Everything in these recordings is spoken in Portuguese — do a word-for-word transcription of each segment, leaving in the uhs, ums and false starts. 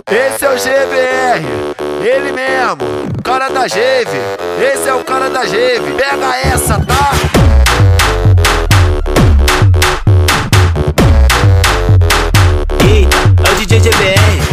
Esse é o G B R, ele mesmo, cara da Geve. Esse é o cara da Geve. Pega essa, tá? Eita, é o D J G B R.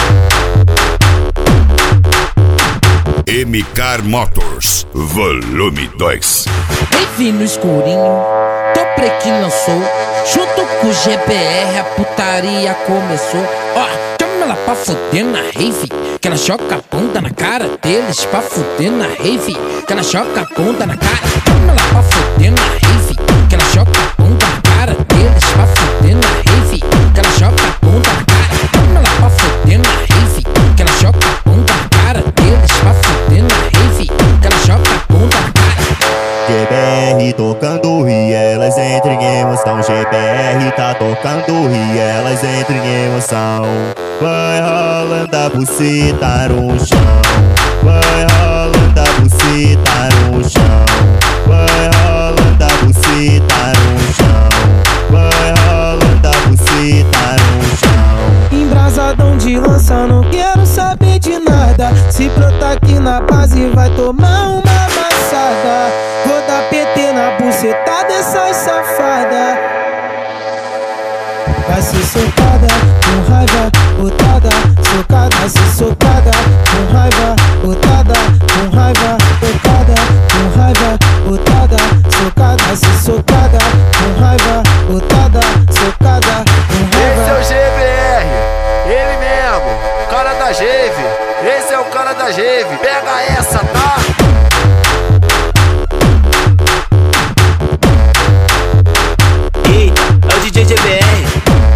M K Motors, volume dois. Rave no escurinho, Topre que lançou. Junto com o G B R a putaria começou. Ó, chama ela pra fuder na rave, que ela choca a bunda na cara deles. Pra fuder na rave, que ela choca a bunda na cara. Chama ela pra fuder na rave, que ela choca a bunda na cara deles. Pra fuder na rave, que ela choca a bunda na cara. Chama ela pra fuder na rave, que ela choca a bunda na cara deles. Pra fuder na rave, que ela choca a bunda na cara. G B R tocando e elas entram em emoção. G B R tá tocando e elas entram em emoção. Vai rolando a buceta no chão. Vai rolando a buceta no chão. Vai rolando a buceta no chão. Vai rolando a buceta no chão. Embrasadão de lança, não quero saber de nada. Se brotar aqui na base vai tomar uma amassada. Vou dar P T na buceta dessas safadas. Vai ser socada, com raiva, botada, socada, se socada, com raiva, botada, com raiva, tocada, com raiva, botada, socada, se socada, com raiva, botada, socada, com raiva. Esse é o G B R, ele mesmo, cara da Geve. Esse é o cara da Geve. Pega essa, tá? Eita, é o D J G B R.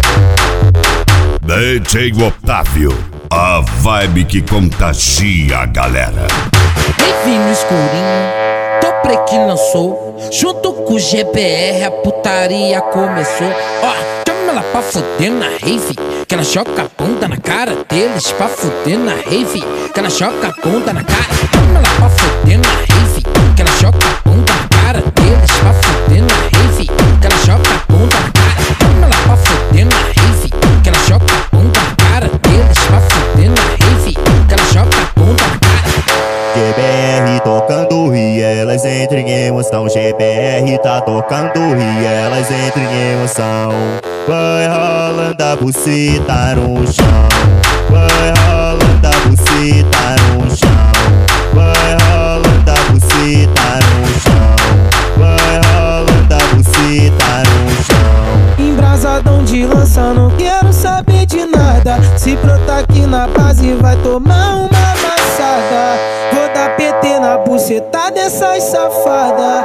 D J Otávio, a vibe que contagia a galera. Rave no escurinho, Topre que lançou. Junto com o G B R a putaria começou. Ó, chama ela pra fuder na rave, que ela choca a bunda na cara deles. Pra fuder na rave, que ela choca a bunda na cara. Chama ela pra fuder na rave, que ela choca a bunda na cara deles. Pra fuder na rave, que ela choca a bunda na cara. Chama ela pra fuder na rave, que ela choca a bunda na cara deles. Pra fuder na rave, que ela choca a bunda na cara. G B R tocando e elas entram em emoção. G B R tá tocando e elas entram em emoção. Vai rolando a buceta no chão. Vai rolando a buceta no chão. Vai rolando a buceta no chão. Vai rolando a buceta no chão. Embrasadão de lança, não quero saber de nada. Se brotar aqui na base vai tomar uma amassada. Vou dar P T na buceta dessas safadas.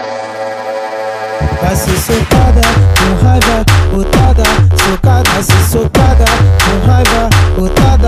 Vai ser socada, com raiva, botada, socada, se socada, com raiva, botada.